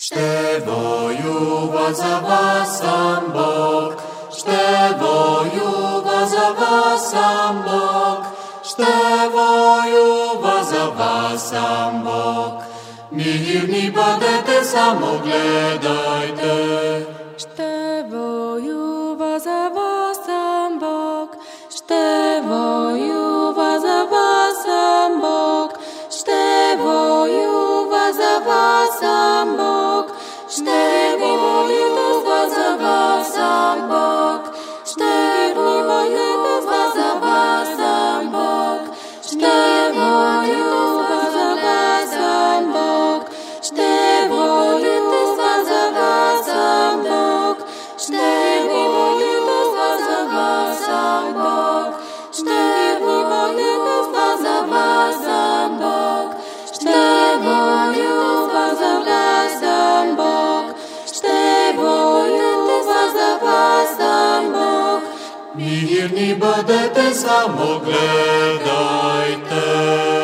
Ще воюва за вас сам Бог, ще воюва за вас сам Бог, ще воюва за вас сам Бог. Мирни бъдете, само гледайте. Ще воюва за вас сам Бог, ще воюва за вас сам Бог, ще воюва за вас сам Бог, ще воюва за вас сам Бог, ще воюва за вас сам Бог, ще воюва за вас сам Бог, ще воюва за вас сам Бог, ще воюва за вас сам Бог, ще воюва за вас сам Бог, ще воюва за вас сам Бог, ще воюва за вас сам Бог. Мирни бъдете, само гледайте.